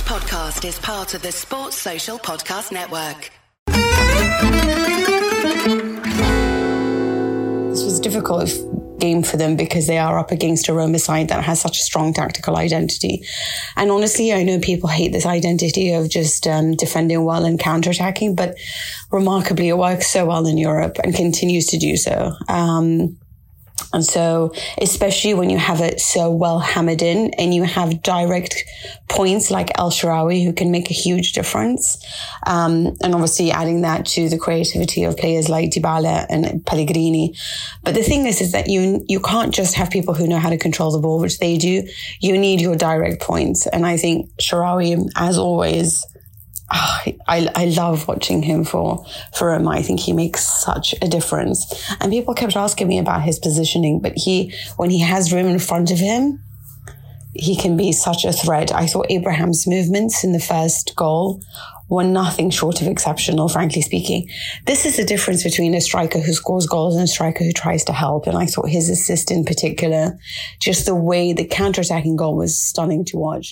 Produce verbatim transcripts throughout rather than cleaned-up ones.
podcast is part of the Sports Social Podcast Network. This was a difficult game for them because they are up against a Roma side that has such a strong tactical identity. And honestly, I know people hate this identity of just um, defending well and counterattacking, but remarkably, it works so well in Europe and continues to do so. Um, And so, especially when you have it so well hammered in and you have direct points like El Shaarawy who can make a huge difference. Um, and obviously adding that to the creativity of players like Dybala and Pellegrini. But the thing is, is that you, you can't just have people who know how to control the ball, which they do. You need your direct points. And I think Shaarawy, as always, Oh, I, I love watching him for, for Roma. I think he makes such a difference. And people kept asking me about his positioning, but he, when he has room in front of him, he can be such a threat. I thought Abraham's movements in the first goal were nothing short of exceptional, frankly speaking. This is the difference between a striker who scores goals and a striker who tries to help. And I thought his assist in particular, just the way the counter-attacking goal was stunning to watch.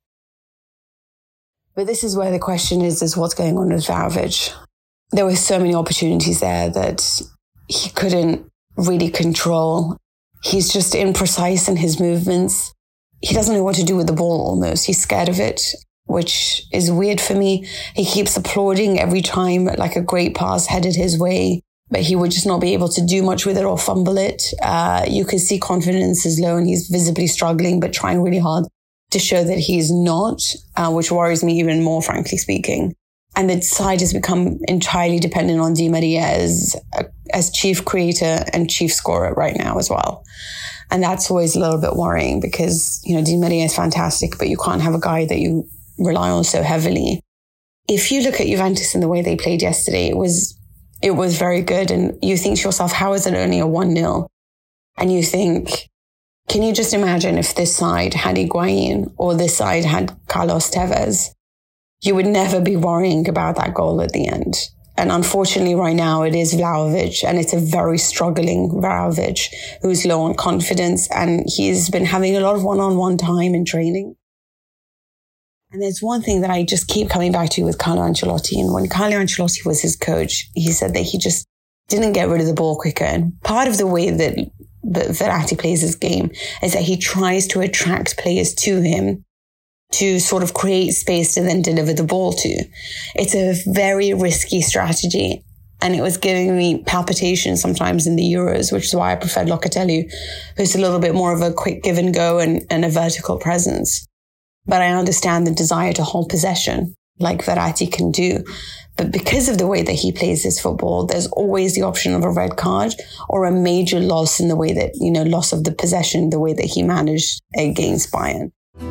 But this is where the question is, is what's going on with Vlahovic? There were so many opportunities there that he couldn't really control. He's just imprecise in his movements. He doesn't know what to do with the ball almost. He's scared of it, which is weird for me. He keeps applauding every time like a great pass headed his way, but he would just not be able to do much with it or fumble it. Uh, you could see confidence is low and he's visibly struggling, but trying really hard to show that he's not, uh, which worries me even more, frankly speaking. And the side has become entirely dependent on Di Maria as, as chief creator and chief scorer right now as well. And that's always a little bit worrying because, you know, Di Maria is fantastic, but you can't have a guy that you rely on so heavily. If you look at Juventus and the way they played yesterday, it was, it was very good. And you think to yourself, how is it only a one nil? And you think, can you just imagine if this side had Higuain or this side had Carlos Tevez? You would never be worrying about that goal at the end. And unfortunately right now it is Vlahovic, and it's a very struggling Vlahovic who's low on confidence, and he's been having a lot of one-on-one time in training. And there's one thing that I just keep coming back to with Carlo Ancelotti. And when Carlo Ancelotti was his coach, he said that he just didn't get rid of the ball quicker. And part of the way that that Verratti plays his game is that he tries to attract players to him to sort of create space to then deliver the ball to. It's a very risky strategy. And it was giving me palpitations sometimes in the Euros, which is why I preferred Locatelli, who's a little bit more of a quick give and go and, and a vertical presence. But I understand the desire to hold possession like Verratti can do. But because of the way that he plays his football, there's always the option of a red card or a major loss in the way that, you know, loss of the possession, the way that he managed against Bayern.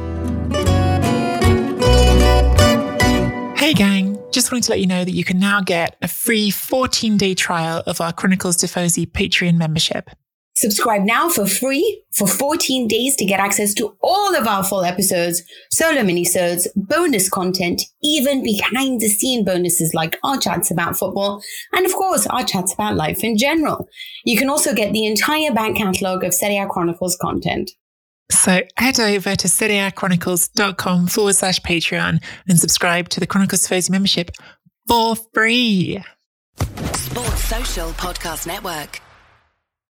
Hey gang, just wanted to let you know that you can now get a free fourteen-day trial of our Chronicles Tifosi Patreon membership. Subscribe now for free for fourteen days to get access to all of our full episodes, solo minisodes, bonus content, even behind the scene bonuses like our chats about football, and of course our chats about life in general. You can also get the entire back catalogue of Serie A Chronicles content. So head over to serieachronicles.com forward slash Patreon and subscribe to the Chronicles Tifosi membership for free. Sports Social Podcast Network.